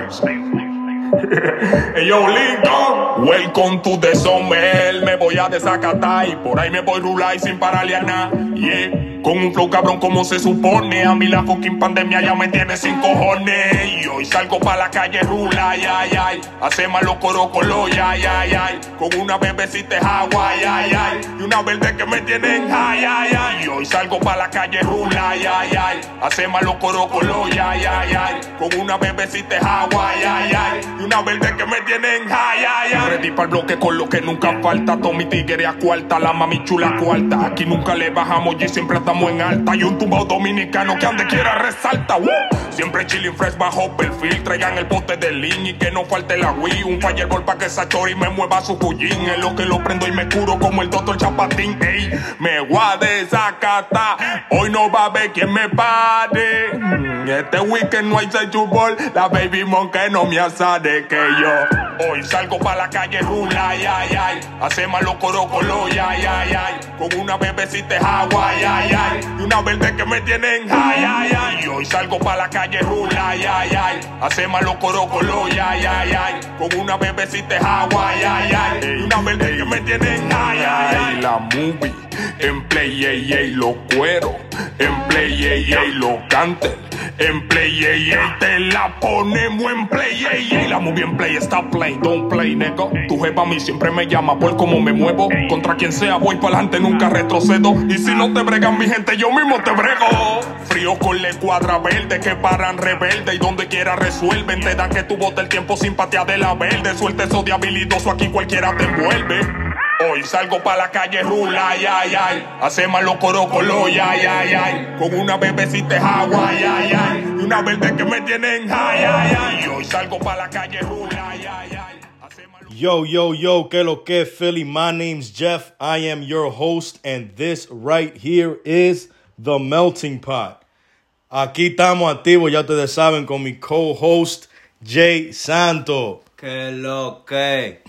Hey yo, Lincoln, welcome to the summer. Me voy a desacatar y por ahí me voy a rular y sin pararle a nada. Yeah, con un flow cabrón como se supone. A mí la fucking pandemia ya me tiene sin cojones. Y hoy salgo pa' la calle rula, ay, ay, ay. Hace malo corocolo, ay, ay, ay. Con una bebecita de Hawaii, ay, ay. Y una verde que me tienen, ay, ay, ay. Y hoy salgo pa' la calle rula, ay, ay, ay. Hace malo corocolo, ay, ay, ay. Con una bebecita de Hawaii, ay, ay. Y una verde que me tienen, ay, ay, ay. Ready pa'l bloque con lo que nunca falta. Tommy tigre a cuarta, la mami chula cuarta. Aquí nunca le bajamos y siempre estamos en alta. Y un tumbao dominicano que ande quiera resalta. Siempre chillin' fresh bajo perfil. Traigan el poste del link y que no falte la Wii. Un fireball pa' que esa chori me mueva su cullín. Es lo que lo prendo y me curo como el doctor Chapatín. Ey, me voy a desacatar. Hoy no va a haber quien me pare. Este weekend no hay Ball. La baby monkey no me asade que yo. Hoy salgo pa' la calle rula, ay, ay, ay. Hace malo corocolo, ay, ay, ay. Con una bebecita de Hawaii, ay, ay. Y una verde que me tienen, ay, ay, ay. Y hoy salgo pa' la calle rula, ay, ay, ay. Hace malo corocolo, ay, ay, ay. Con una bebecita de Hawaii, ay, ay. Y una verde que me tienen, ay, ay, ay. La movie en play, ey, ey, los cueros. En play, ey, ey, los cantes. En play, ey, ey, te la ponemos en play, ey, ey. La movie en play, está play, don't play, nigga. Tu jefa a mí siempre me llama por cómo me muevo. Contra quien sea voy pa'lante, nunca retrocedo. Y si no te bregan mi gente, yo mismo te brego. Frío con la escuadra verde que paran rebelde. Y donde quiera resuelven. Te da que tu bote el tiempo simpatía de la verde. Suelta eso de habilidoso, aquí cualquiera te envuelve. Hoy salgo pa' la calle rula, ay, ay, ay. Hace malo corocolo, ay, ay, ay. Con una bebecita de Hawaii, ay, ay. Y una verde que me tienen, ay, ay, ay. Y hoy salgo pa' la calle rula, ay, ay, ay. Yo, yo, yo, que lo que, Philly? My name's Jeff. I am your host, and this right here is The Melting Pot. Aquí estamos activos, ya ustedes saben, con mi co-host, Jay Santo. Que lo que.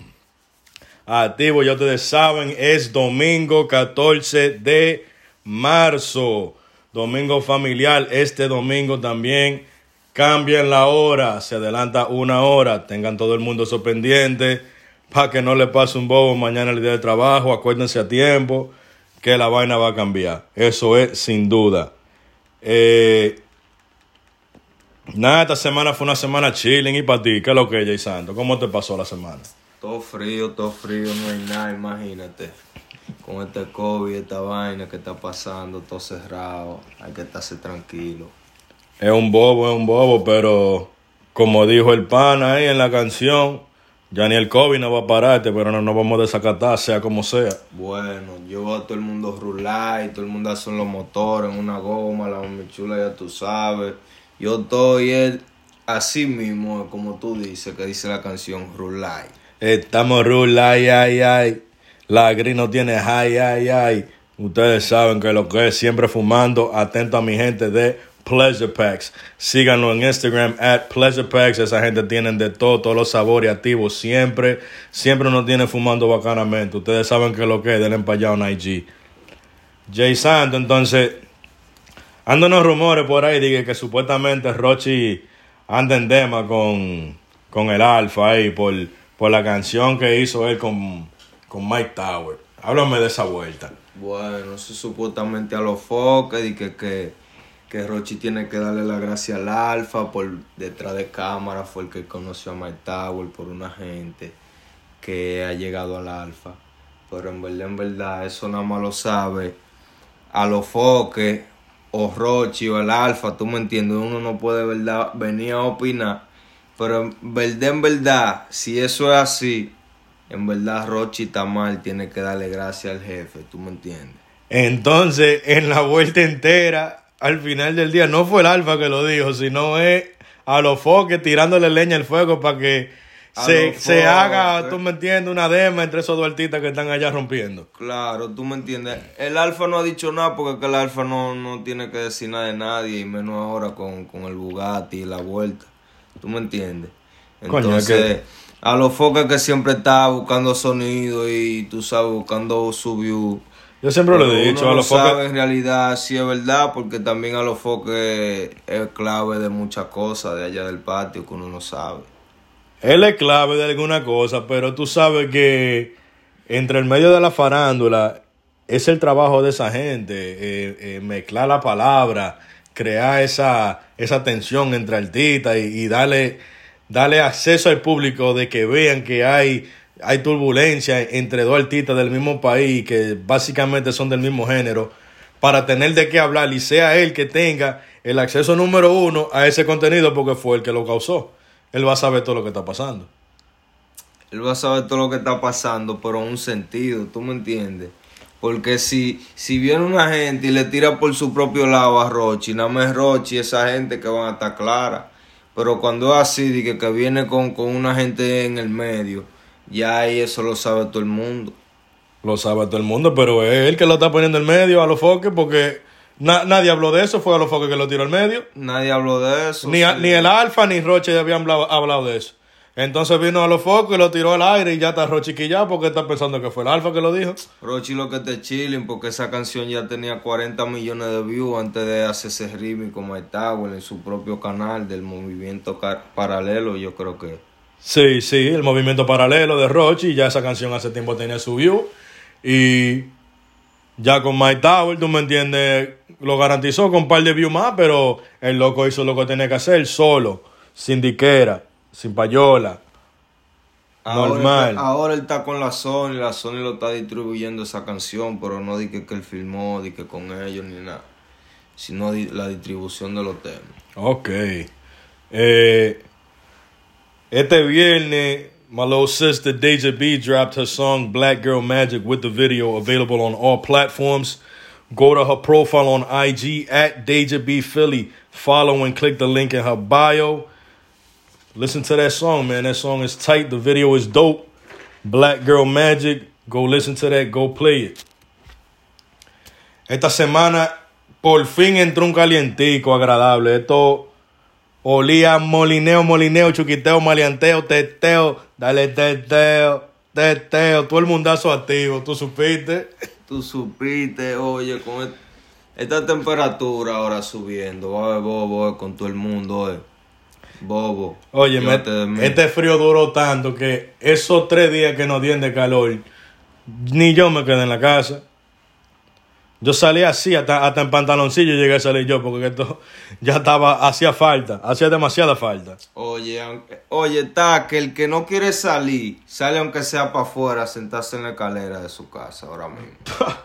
Activo, ya ustedes saben, es domingo 14 de marzo. Domingo familiar. Este domingo también cambian la hora. Se adelanta una hora. Tengan todo el mundo eso pendiente para que no le pase un bobo mañana el día de trabajo. Acuérdense a tiempo que la vaina va a cambiar. Eso es sin duda. Nada, esta semana fue una semana chilling. ¿Y para ti? ¿Qué es lo que es, Jay Santo? ¿Cómo te pasó la semana? Todo frío, no hay nada, imagínate. Con este COVID, esta vaina que está pasando, todo cerrado, hay que estarse tranquilo. Es un bobo, pero como dijo el pana ahí en la canción, ya ni el COVID no va a pararte, pero no nos vamos a desacatar, sea como sea. Bueno, yo veo a todo el mundo rular y todo el mundo hace los motores en una goma, la mami chula ya tú sabes. Yo estoy así mismo, como tú dices, que dice la canción, rular. Estamos rula, ay, ay, ay. La gris no tiene ay, ay, ay. Ustedes saben que lo que es siempre fumando. Atento a mi gente de Pleasure Packs. Síganlo en Instagram @Pleasure Packs. Esa gente tienen de todo, todos los sabores activos. Siempre nos tiene fumando bacanamente. Ustedes saben que lo que es, denle para allá un IG. Jay Santo, entonces, andan unos rumores por ahí de que supuestamente Rochi anda en dema con el Alfa ahí por la canción que hizo él con Mike Tower. Háblame de esa vuelta. Bueno, eso supuestamente a los foques y que Rochi tiene que darle la gracia al Alfa por detrás de cámara. Fue el que conoció a Mike Tower por una gente que ha llegado al Alfa. Pero en verdad, eso nada más lo sabe a los foques o Rochi o el Alfa, tú me entiendes. Uno no puede venir a opinar. Pero en verdad, si eso es así, en verdad Rochi está mal, tiene que darle gracias al jefe, ¿tú me entiendes? Entonces, en la vuelta entera, al final del día, no fue el Alfa que lo dijo, sino es a los foques tirándole leña al fuego para que se haga, tú me entiendes, una dema entre esos dos artistas que están allá rompiendo. Claro, tú me entiendes. El Alfa no ha dicho nada porque que el Alfa no tiene que decir nada de nadie, y menos ahora con el Bugatti y la vuelta. ¿Tú me entiendes? Entonces, a los foques que siempre está buscando sonido y tú sabes, buscando su view. Yo siempre lo he dicho, a los foques. Sabe en realidad si es verdad, porque también a los foques es clave de muchas cosas de allá del patio que uno no sabe. Él es clave de alguna cosa, pero tú sabes que entre el medio de la farándula es el trabajo de esa gente, mezclar la palabra, crear esa tensión entre artistas y darle acceso al público de que vean que hay turbulencia entre dos artistas del mismo país que básicamente son del mismo género para tener de qué hablar y sea él que tenga el acceso número uno a ese contenido porque fue el que lo causó. Él va a saber todo lo que está pasando. Él va a saber todo lo que está pasando, pero en un sentido, ¿tú me entiendes? Porque si viene una gente y le tira por su propio lado a Rochi, nada más Rochi, esa gente que van a estar clara. Pero cuando es así, de que viene con una gente en el medio, ya ahí eso lo sabe todo el mundo. Lo sabe todo el mundo, pero es él que lo está poniendo en medio a los foques porque nadie habló de eso, fue a los foques que lo tiró en medio. Nadie habló de eso. Ni el Alfa ni Rochi habían hablado de eso. Entonces vino a los focos y lo tiró al aire y ya está Rochi quillado porque está pensando que fue el Alfa que lo dijo. Rochi lo que te chilling porque esa canción ya tenía 40 millones de views antes de hacer ese remix como Tower en su propio canal del movimiento paralelo, yo creo que. Sí, el movimiento paralelo de Rochi, ya esa canción hace tiempo tenía su view y ya con My Tower, tú me entiendes, lo garantizó con un par de views más, pero el loco hizo lo que tenía que hacer solo, sin diquera. Sin payola. Normal. Ahora él está con la Sony lo está distribuyendo esa canción, pero no di que él filmó, di que con ellos ni nada, sino la distribución de los temas. Ok. Este viernes, my little sister Deja B dropped her song Black Girl Magic with the video available on all platforms. Go to her profile on IG at Deja B Philly. Follow and click the link in her bio. Listen to that song, man. That song is tight. The video is dope. Black Girl Magic. Go listen to that. Go play it. Esta semana, por fin entró un calientico agradable. Esto olía molineo, chuquiteo, maleanteo, teteo. Dale teteo. Todo el mundazo activo. ¿Tú supiste? Tú supiste. Oye, con esta temperatura ahora subiendo. Va a ver bobo con todo el mundo, Bobo. Oye, este frío duró tanto que esos 3 días que nos dieron de calor, ni yo me quedé en la casa. Yo salí así, hasta en pantaloncillo llegué a salir yo, porque esto ya hacía demasiada falta. Oye, está que el que no quiere salir, sale aunque sea para afuera, sentarse en la escalera de su casa ahora mismo.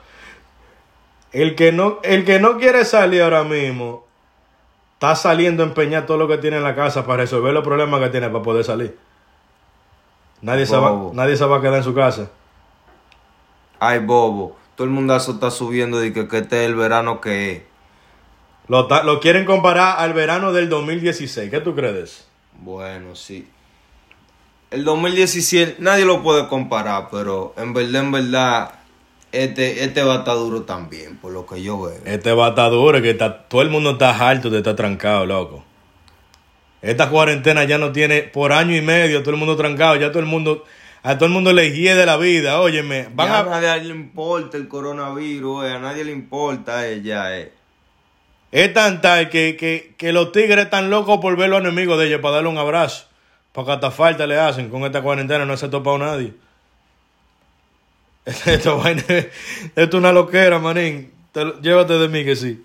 el que no quiere salir ahora mismo está saliendo a empeñar todo lo que tiene en la casa para resolver los problemas que tiene para poder salir. Nadie se va a quedar en su casa. Ay, bobo. Todo el mundazo está subiendo de que este es el verano que es. Lo quieren comparar al verano del 2016. ¿Qué tú crees? Bueno, sí. El 2017 nadie lo puede comparar, pero en verdad... Este va a estar duro también, por lo que yo veo. Este va a estar duro, que todo el mundo está harto de estar trancado, loco. Esta cuarentena ya no tiene, por año y medio, todo el mundo trancado, ya a todo el mundo le hiede la vida, óyeme. A nadie le importa el coronavirus, a nadie le importa ella. Es tan tal que los tigres están locos por ver los enemigos de ellos, para darle un abrazo. Porque hasta falta le hacen, con esta cuarentena no se ha topado nadie. Esto es una loquera, manín. Llévate de mí que sí.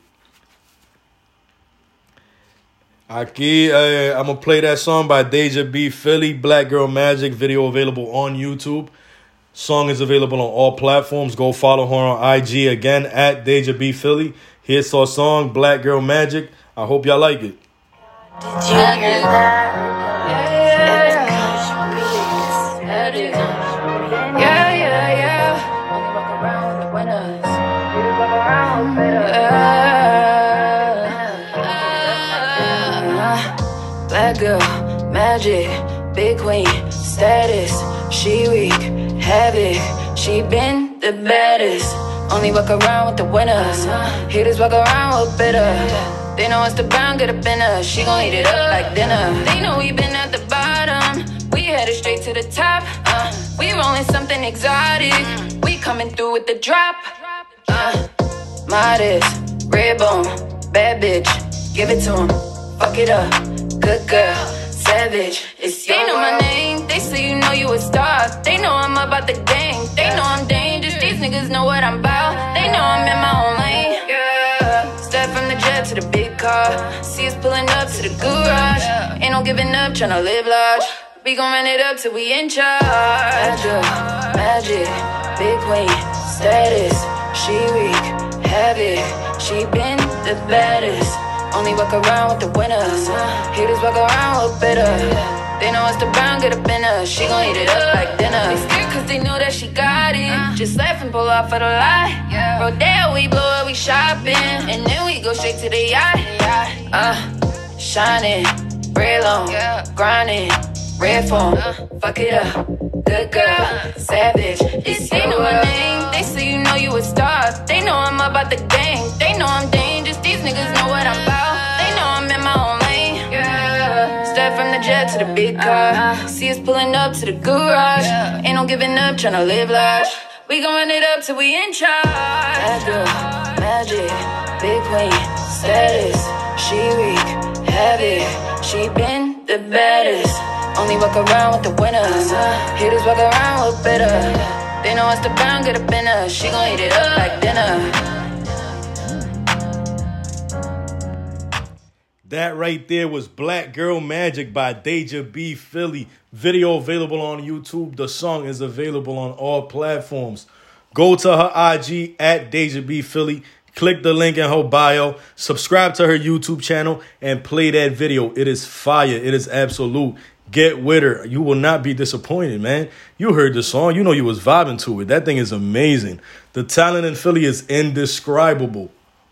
Aquí, I'm going to play that song by Deja B Philly, Black Girl Magic, video available on YouTube. Song is available on all platforms. Go follow her on IG again, at Deja B Philly. Here's our song, Black Girl Magic. I hope y'all like it. Did you hear that? Black girl, magic, big queen, status, she weak, havoc, she been the baddest. Only walk around with the winners, haters walk around with bitter. They know it's the brown, get up in her, she gon' eat it up like dinner. They know we been at the bottom, we headed straight to the top. We rolling something exotic, we coming through with the drop. Modest, red bone, bad bitch, give it to him, fuck it up. Good girl, savage, it's your They know my name. They say you know you a star. They know I'm about the game. They know I'm dangerous. These niggas know what I'm about. They know I'm in my own lane. Yeah. Step from the jet to the big car. See us pulling up to the garage. Ain't no giving up, tryna live large. We gon' run it up till we in charge. Magic, big queen, status. She wreak havoc. She been the baddest. Only walk around with the winners. Haters walk around with bitter. They know it's the brown, get up in her. She gon' eat it up like dinner. They scared cause they know that she got it. Just laugh and pull off for the lie. Rodeo, we blow it, we shopping. And then we go straight to the yacht. Shining, red long, grinding, red phone. Fuck it up, good girl, savage. They know my name, they say you know you a star. They know I'm about the game, they know I'm dangerous. These niggas know what I'm about. They know I'm in my own lane. Step from the jet to the big car. See us pulling up to the garage. Ain't no giving up, tryna live large. We gon' run it up till we in charge. Bad girl, magic, big queen, status. She wreak havoc. She been the baddest. Only walk around with the winners. Haters walk around with bitter. They know it's the brown, get up in her. She gon' eat it up like dinner. That right there was Black Girl Magic by Deja B Philly. Video available on YouTube. The song is available on all platforms. Go to her IG at Deja B Philly. Click the link in her bio. Subscribe to her YouTube channel and play that video. It is fire. It is absolute. Get with her. You will not be disappointed, man. You heard the song. You know you was vibing to it. That thing is amazing. The talent in Philly is indescribable.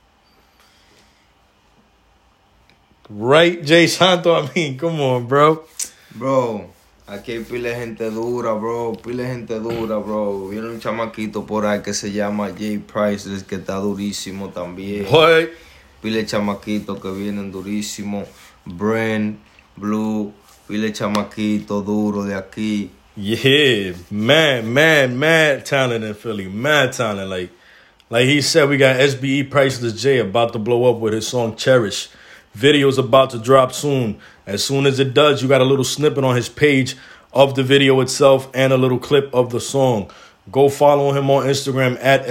Right, Jay Santo? I mean, come on, bro. Bro, aquí hay pile de gente dura, bro. Pile de gente dura, bro. Viene un chamaquito por ahí que se llama Jay Priceless, que está durísimo también. What? Pile de chamaquitos que vienen durísimo. Brent, Blue, pile de chamaquito duro de aquí. Yeah, mad talent in Philly. Mad talent. Like he said, we got SBE Priceless J about to blow up with his song Cherish. Video's about to drop soon. As soon as it does, you got a little snippet on his page of the video itself and a little clip of the song. Go follow him on Instagram at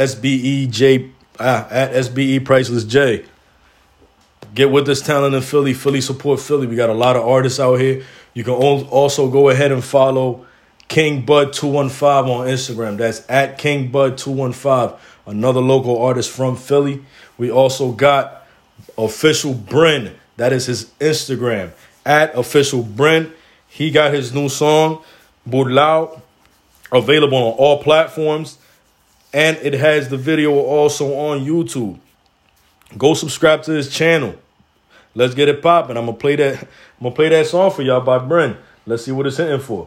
SBE Priceless J. Get with this talent in Philly. Philly support Philly. We got a lot of artists out here. You can also go ahead and follow King Bud 215 on Instagram. That's at King Bud 215. Another local artist from Philly. We also got Official Bren. That is his Instagram. At Official Bren. He got his new song, Burlao, available on all platforms. And it has the video also on YouTube. Go subscribe to his channel. Let's get it popping. I'm gonna play that song for y'all by Bren. Let's see what it's hitting for.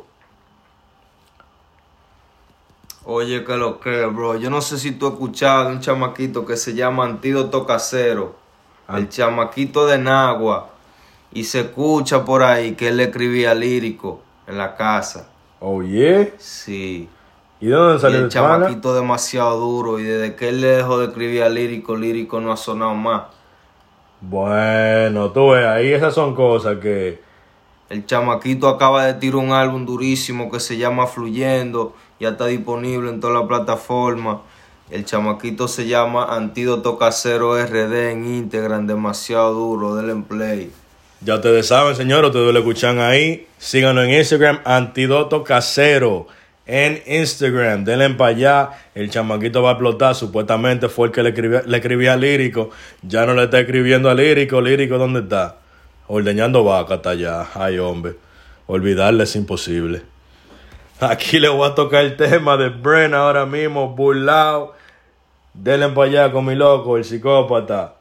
Oye, que lo que, bro. Yo no sé si tú has escuchado un chamaquito que se llama Antídoto Casero. El chamaquito de Nagua. Y se escucha por ahí que él escribía lírico en la casa. Oh, yeah? Sí. ¿Y de dónde salió el el pana? chamaquito demasiado duro. Y desde que él le dejó de escribir lírico no ha sonado más. Bueno, tú ves, ahí esas son cosas que... El chamaquito acaba de tirar un álbum durísimo que se llama Fluyendo. Ya está disponible en todas las plataformas. El chamaquito se llama Antídoto Casero RD en Instagram. Demasiado duro, denle en play. Ya ustedes saben, señores, ustedes lo escuchan ahí. Síganlo en Instagram, Antídoto Casero. En Instagram, denle para allá. El chamaquito va a explotar. Supuestamente fue el que le escribía lírico. Ya no le está escribiendo a lírico. Lírico, ¿dónde está? Ordeñando vaca, está allá. Ay, hombre. Olvidarle es imposible. Aquí le voy a tocar el tema de Bren ahora mismo, Burlao. Denle para allá con mi loco, el psicópata.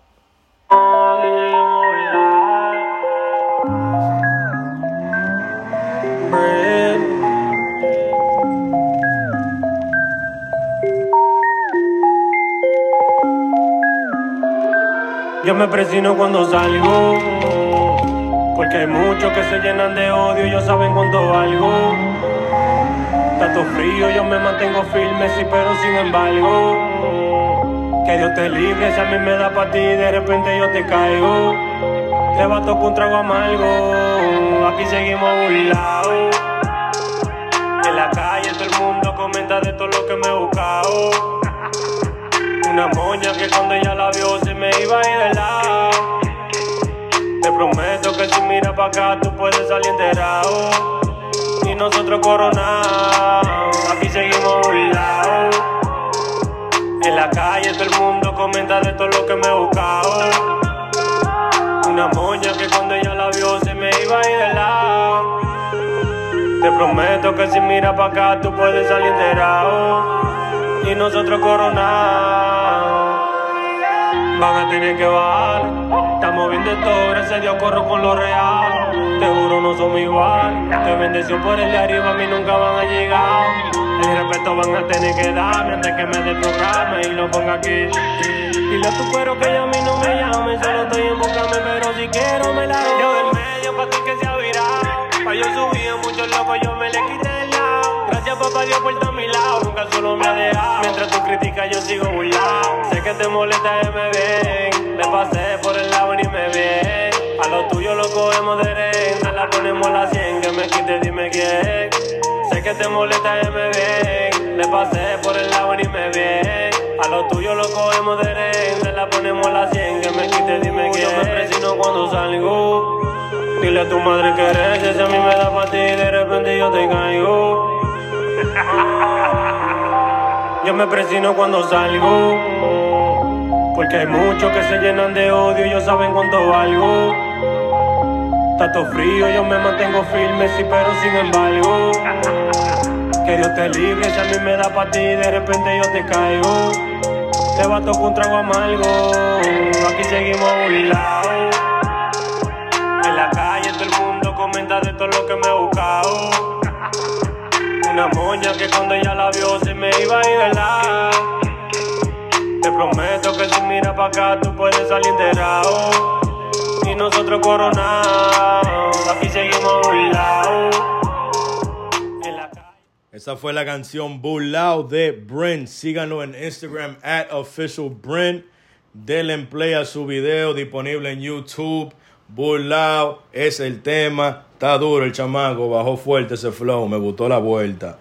Yo me presino cuando salgo, porque hay muchos que se llenan de odio, ellos saben cuánto valgo. Tanto frío, yo me mantengo firme, sí, pero sin embargo, que Dios te libre, si a mí me da pa' ti, de repente yo te caigo. Te bato con un trago amargo, aquí seguimos burlados. todo lo que me he buscado. Una moña que cuando ella la vio se me iba a ir de lado. Te prometo que si miras pa' acá tú puedes salir enterado. Y nosotros coronados, aquí seguimos burlados. En la calle todo el mundo comenta de todo lo que me he buscado. Una moña que cuando ella la vio se me iba a ir de lado. Te prometo que si miras pa' acá tú puedes salir enterado. Y nosotros coronados, van a tener que bajar. Estamos viendo todo, gracias a Dios corro con lo real. Te juro no somos igual. Te bendición por el de arriba, a mí nunca van a llegar. El respeto van a tener que darme antes que me desprograme y lo ponga aquí. Dile a tu cuero que ya a mí no me llame, solo estoy en buscarme, pero si quiero me la doy. Yo del medio pa' ti que se ha virado. Pa' yo subí a muchos locos, yo me le quité del lado. Gracias papá Dios por estar a mi lado, nunca solo me ha dejado. Mientras tú criticas yo sigo burlado. Sé que te molesta que me ven, me pasé por el lado y me bien. A lo tuyo lo cogemos de renta, la ponemos a la 100, que me quite dime quién. Sé que te molesta que me ven, le pasé por el lado y me bien. A lo tuyo lo cogemos de renta, la ponemos a la 100, que me quite dime quién. Yo me presino cuando salgo. Dile a tu madre que eres, si a mí me da pa' ti, de repente yo te caigo. Yo me presino cuando salgo, porque hay muchos que se llenan de odio, ellos saben cuánto valgo. Tato frío, yo me mantengo firme, sí, pero sin embargo. Que Dios te libre, si a mí me da pa' ti, de repente yo te caigo. Te bato con un trago amargo, aquí seguimos burlados. En la calle todo el mundo comenta de todo lo que me he buscado. Una moña que cuando ella la vio se me iba a ir de lado. Te prometo que si miras pa' acá tú puedes salir enterado. Y nosotros coronados, aquí seguimos burlados. En la calle. Esa fue la canción Burlao de Brent. Síganlo en Instagram @officialbrent. Denle en play a su video disponible en YouTube. Burlao es el tema. Está duro el chamaco. Bajó fuerte ese flow. Me gustó la vuelta.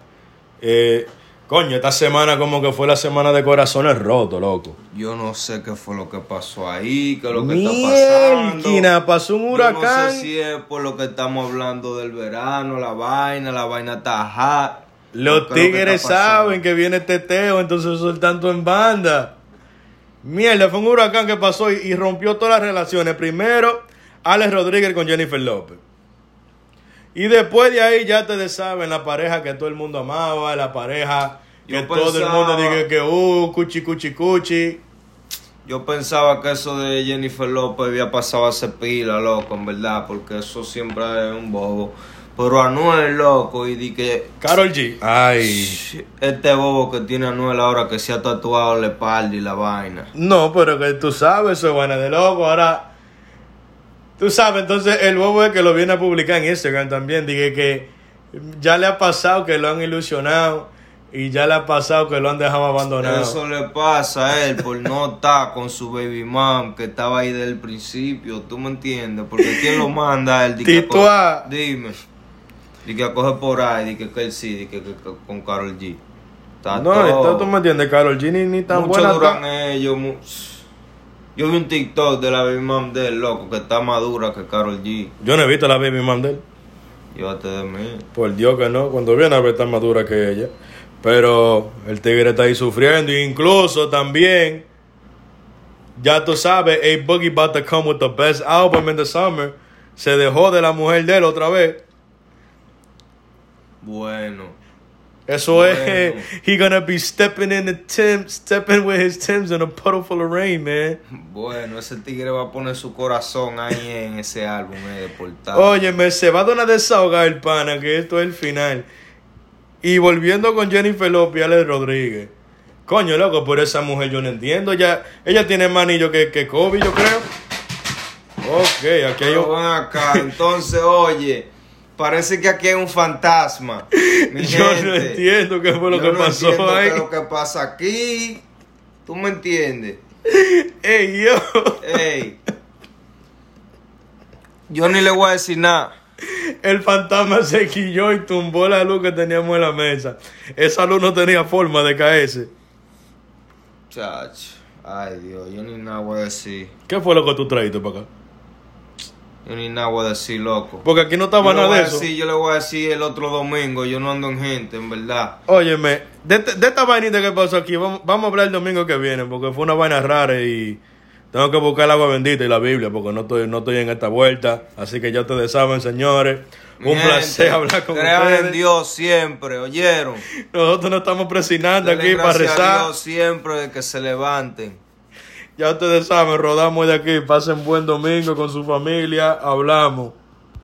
Coño, esta semana como que fue la semana de corazones rotos, loco. Yo no sé qué fue lo que pasó ahí, qué es lo que está pasando. Mielquina, pasó un huracán. Yo no sé si es por lo que estamos hablando del verano, la vaina está hot. Los tigres saben que viene teteo, entonces soltan todo en banda. Mierda, fue un huracán que pasó y rompió todas las relaciones. Primero, Alex Rodríguez con Jennifer López. Y después de ahí ya ustedes saben, la pareja que todo el mundo amaba, la pareja que todo el mundo dice que cuchi. Yo pensaba que eso de Jennifer López había pasado hace pila, loco, en verdad, porque eso siempre es un bobo. Pero Anuel, loco, y di que... Karol G. Ay. Este bobo que tiene Anuel ahora que se ha tatuado la espalda y la vaina. No, pero que tú sabes, eso es vaina de loco. Ahora... Tú sabes, entonces el bobo es que lo viene a publicar en Instagram también. Dije que ya le ha pasado que lo han ilusionado y ya le ha pasado que lo han dejado abandonado. Eso le pasa a él por no estar con su baby mom que estaba ahí desde el principio. ¿Tú me entiendes? Porque ¿quién lo manda a él? Dime. Di que coge por ahí, di que él sí, di que con Karol G. No, tú me entiendes, Karol G ni tan mucho buena. Duran ellos. Yo vi un TikTok de la baby mom de él, loco, que está más dura que Karol G. Yo no he visto la baby mom de él. Llévate de mí. Por Dios que no, cuando viene a ver está más dura que ella. Pero el tigre está ahí sufriendo. E incluso también, ya tú sabes, A Boogie about to come with the best album in the summer. Se dejó de la mujer de él otra vez. Bueno. Eso es, he gonna be stepping with his Timbs in a puddle full of rain, man. Bueno, ese tigre va a poner su corazón ahí en ese álbum de portada. Óyeme, se va a dar una desahogar el pana, que esto es el final. Y volviendo con Jennifer López y Alex Rodríguez. Coño, loco, por esa mujer yo no entiendo. Ella tiene más anillo que Kobe, yo creo. Ok, aquí hay un... acá, entonces, oye... Parece que aquí hay un fantasma. Yo no entiendo qué fue lo que pasó ahí. Yo no entiendo qué es lo que pasa aquí. ¿Tú me entiendes? Ey, yo. Ey. Yo ni le voy a decir nada. El fantasma se quilló y tumbó la luz que teníamos en la mesa. Esa luz no tenía forma de caerse. Chacho. Ay, Dios, yo ni nada voy a decir. ¿Qué fue lo que tú trajiste para acá? Yo ni nada voy a decir, loco. Porque aquí no estaba nada de eso. Yo le voy a decir el otro domingo. Yo no ando en gente, en verdad. Óyeme, de esta vainita que pasó aquí, vamos a hablar el domingo que viene, porque fue una vaina rara y tengo que buscar el agua bendita y la Biblia, porque no estoy en esta vuelta. Así que ya ustedes saben, señores. Un placer hablar con ustedes. Crean en Dios siempre, ¿oyeron? Nosotros nos estamos presionando Denle aquí para gracias a rezar. Dios siempre de que se levanten. Ya ustedes saben, rodamos de aquí. Pasen buen domingo con su familia. Hablamos.